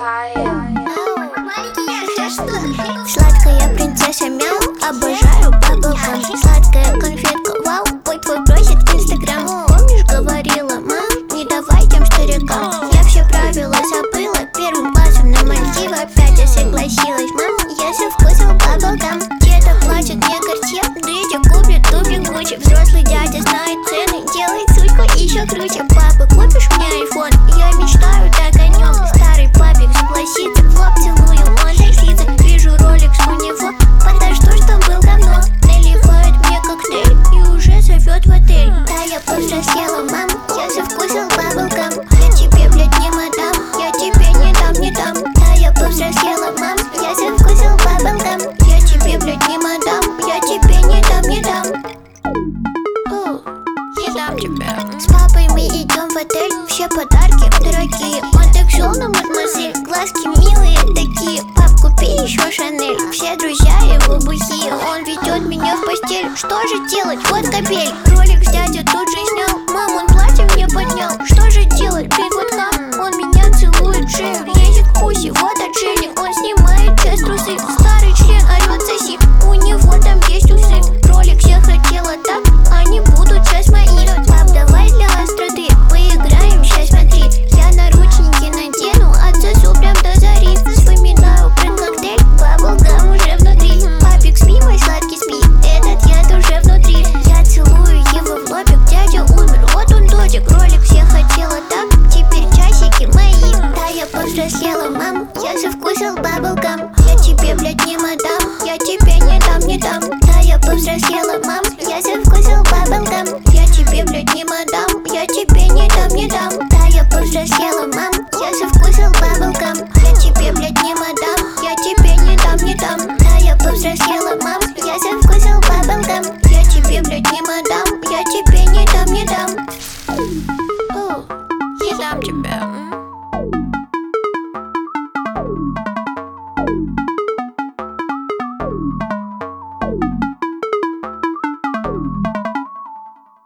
Сладкая принцесса мяу, обожаю баблгам. Сладкая конфетка, вау, ой, твой просит инстаграм. Помнишь, говорила, мам, не давай тем старикам. Я все правила забыла, первым классом на Мальдивы. Опять я согласилась, мам, я со вкусом баблгам. Деда платит мне Картье, дядя купит дублик Гуччи. Взрослый дядя знает цены, делает сучку еще круче. Папа, купишь мне айфон? Я мечтаю так о нем. Старый папик согласится, в лоб целую, он лисица. Вижу роликс у него, подожду, что был говно. Наливает мне коктейль и уже зовет в отель. Да, я повзрослела, мам, я со вкусом баблгам. Я тебе, блядь, не мадам, я тебе не дам. Да, я повзрослела, мам, я со вкусом баблгам. Я тебе, блядь, не мадам, я тебе не дам. Не дам тебе. С папой мы идем в отель, все подарки дорогие. Он так шел на мадемуазель, глазки милые такие. Пап, купи еще Шанель, все друзья его бухие. Он ведет меня в постель, что же делать, вот капель. Роликс дядя тут же снял, мам, он платье мне поднял. Что же делать, блин, вот хам, он меня целует в шею. Едет к пуси, вот отшельник, он снимает часть трусы. Старый член орет соси, у него там есть усы. Роликс я хотела так, они будут сейчас мои. Пап, давай для остроты поиграем, сейчас смотри. Я наручники надену, отсосу прям до зари. Вспоминаю про коктейль, баблгам уже внутри. Папик, спи, мой сладкий, спи, этот яд уже внутри. Я целую его в лобик, дядя умер, вот он дочек. Роликс я хотела так, теперь часики мои. Да, я повзрослела, мам, я со вкусом баблгам. Я тебе, блядь, не мадам, я тебе не дам. Да, я повзрослела, мам, я со вкусом баблгам. Я тебе, блядь, не мадам, я тебе не дам. Да, я повзрослела, мам, я со вкусом баблгам. Я тебе, блядь, не мадам, я тебе не дам. Да, я повзрослела, мам, я со вкусом баблгам. Я тебе, блядь, не мадам, я тебе не дам. Не дам тебе.